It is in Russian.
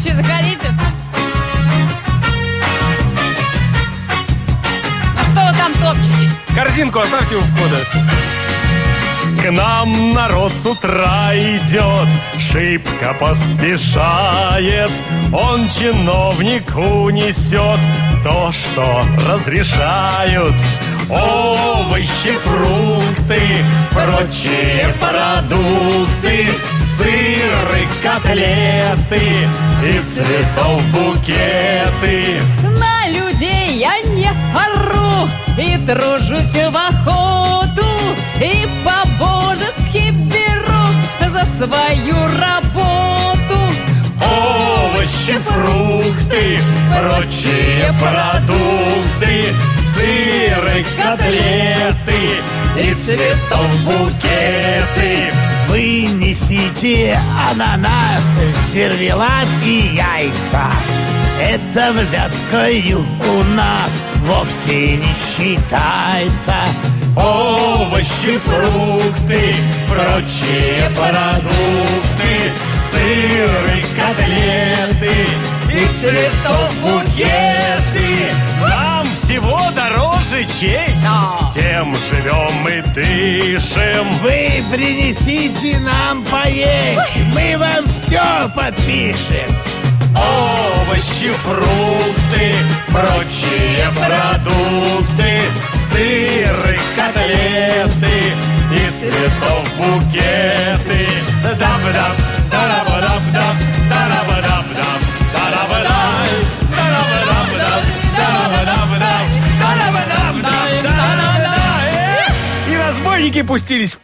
Следующий, заходите. А что вы там топчетесь? Корзинку оставьте у входа. К нам народ с утра идет, шибко поспешает. Он чиновнику несет то, что разрешают. Овощи, фрукты, прочие продукты, сыры, котлеты и цветов букеты. На людей я не ору и тружусь в охоту, и по-божески беру за свою работу. Овощи, фрукты, прочие продукты, сыры, котлеты и цветов букеты. Вы несите ананасы, сервелат и яйца. Это взяткою у нас вовсе не считается. Овощи, фрукты, прочие продукты, сыры, котлеты и цветов букеты. Нам всего дороже честь, тем живем и дышим. Вы принесите нам поесть, мы вам все подпишем. Овощи, фрукты, прочие продукты, сыры, котлеты и цветов букеты. Даб-даб, дарабадаб-даб, дарабадаб-даб, дарабадай, дарабадаб-даб, дарабадаб-даб, дарабадаб-даб, дарабадай. И разбойники пустились в